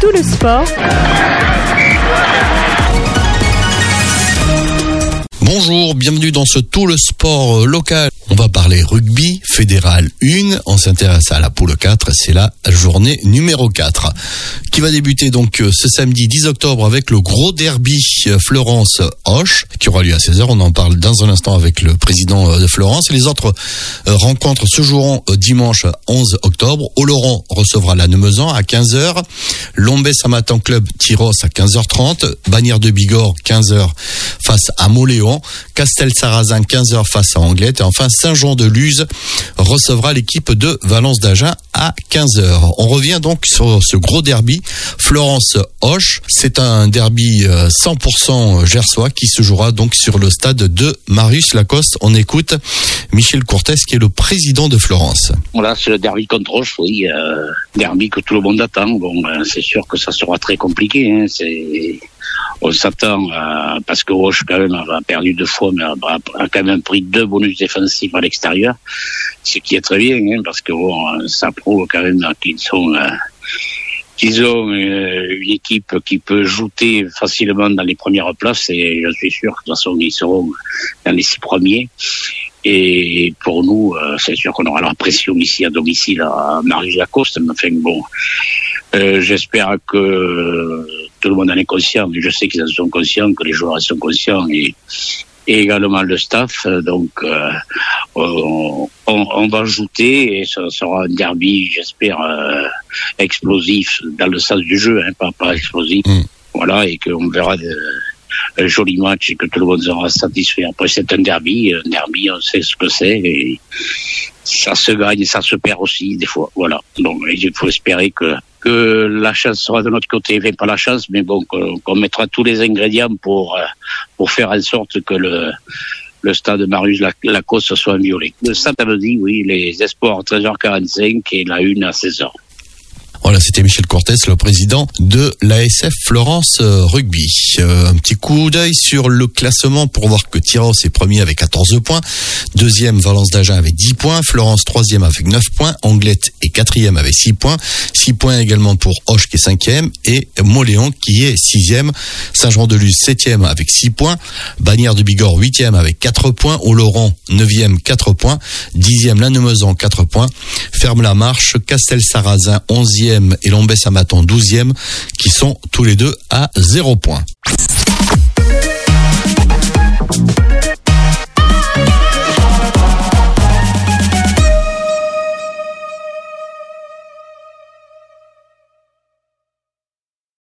tout le sport. Bonjour, bienvenue dans ce Tout le sport local. On va parler rugby, fédéral 1. On s'intéresse à la poule 4. C'est la journée numéro 4 qui va débuter donc ce samedi 10 octobre avec le gros derby Fleurance-Auch qui aura lieu à 16h. On en parle dans un instant avec le président de Fleurance. Et les autres rencontres se joueront dimanche 11 octobre. Oloron recevra la Nemezan à 15h. Lombès-Samatan Club Tyros à 15h30. Bagnères de Bigorre 15h face à Moléon. Castel-Sarrazin 15h face à Anglette. Et enfin Saint-Jean-de-Luz recevra l'équipe de Valence d'Agen à 15h. On revient donc sur ce gros derby Fleurance-Auch. C'est un derby 100% gersois qui se jouera donc sur le stade de Marius Lacoste. On écoute Michel Courtès qui est le président de Fleurance. Voilà, c'est le derby contre Auch, oui. Derby que tout le monde attend. Bon, c'est sûr que ça sera très compliqué. On s'attend parce que Auch quand même a perdu 2 fois, mais a quand même pris 2 bonus défensifs à l'extérieur, ce qui est très bien, parce que ça prouve quand même qu'ils ont une équipe qui peut jouer facilement dans les premières places, et je suis sûr que de toute façon ils seront dans les 6 premiers. Et pour nous, c'est sûr qu'on aura la pression ici à domicile à Marius-Lacoste. Mais enfin bon, j'espère que tout le monde en est conscient. Je sais qu'ils en sont conscients, que les joueurs en sont conscients et également le staff. Donc on va ajouter et ça sera un derby, j'espère, explosif dans le sens du jeu, pas explosif. Voilà, et qu'on verra un joli match et que tout le monde sera satisfait. Après, c'est un derby, on sait ce que c'est et ça se gagne et ça se perd aussi des fois. Voilà. Donc il faut espérer que la chance sera de notre côté. Enfin, pas la chance, mais bon, qu'on mettra tous les ingrédients pour faire en sorte que le stade de Marius-Lacoste soit en violet. Le samedi, oui, les espoirs 13h45 et la 1 à 16h. Voilà, c'était Michel Courtès, le président de l'ASF Fleurance Rugby. Un petit coup d'œil sur le classement pour voir que Tyros est premier avec 14 points. Deuxième, Valence d'Agen avec 10 points. Florence, troisième avec 9 points. Anglette est quatrième avec 6 points. 6 points également pour Auch qui est cinquième. Et Moléon qui est sixième. Saint-Jean-de-Luz, septième avec 6 points. Bagnères de Bigorre, huitième avec 4 points. Oloron, neuvième, 4 points. Dixième, la Nemezan, 4 points. Ferme la marche, Castel-Sarrazin, 11e. Et Lombès-Samatan 12e qui sont tous les deux à 0 points.